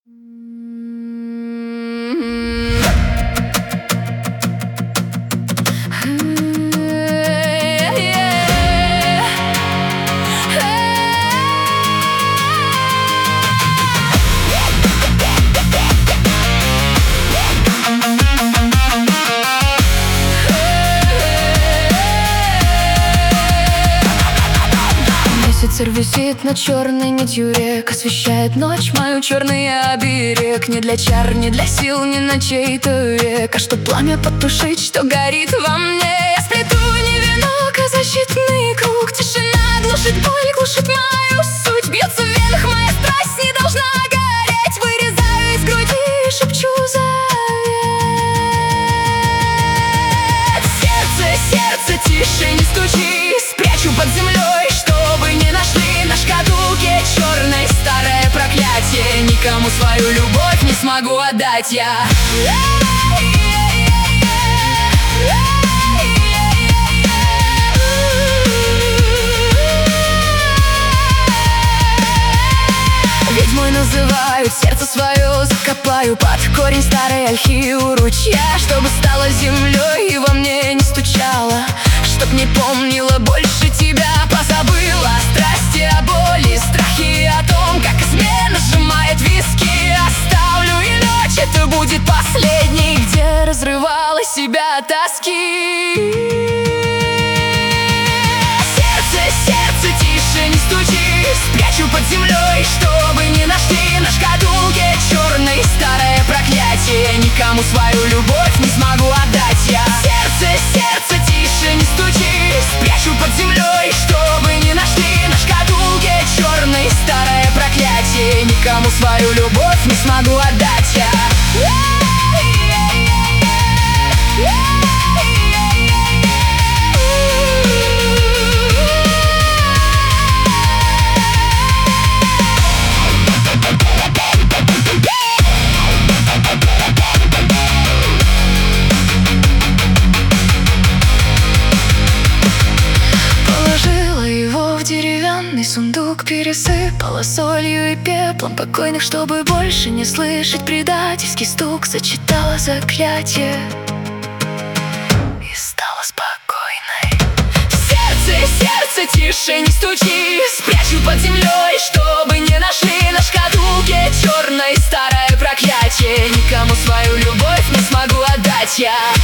Месяц висит над черной нитью рек, освещает ночь мою черный оберег. Не для чар, не для сил, не на чей-то век, а чтоб пламя потушить, что горит во мне. Я сплету не венок, а защитный круг. Тишина глушит боль, глушит мою суть. Бьется в венах моя страсть, не должна гореть. Вырезаю из груди, шепчу завет. Сердце, тише, не стучи, спрячу под землей, чтобы не нашли на шкатулке черной старое проклятие. Никому свою любовь не смогу отдать я. Ведьмой называют, сердце свое закопаю под корень старой ольхи у ручья, чтобы стало землей и во мне не стучало, чтоб не помнила больше тебя, позабыла о страсти, о боли, страхе, о том, как измена сжимает виски. Оставлю, и ночь это будет последней, где разрывала себя от тоски. Сердце, тише, не стучи, спрячу под землей, чтобы не нашли на шкатулке черной старое проклятие. Никому свою любовь не смогу отдать я. Сердце, тише, не стучи, спрячу под землей, чтобы не нашли на шкатулке черной старое проклятие. Никому свою любовь не смогу отдать я. Сундук пересыпала солью и пеплом покойных, чтобы больше не слышать предательский стук. Зачитала заклятие и стала спокойной. Сердце, тише, не стучи, спрячу под землей, чтобы не нашли на шкатулке черной старое проклятие. Никому свою любовь не смогу отдать я.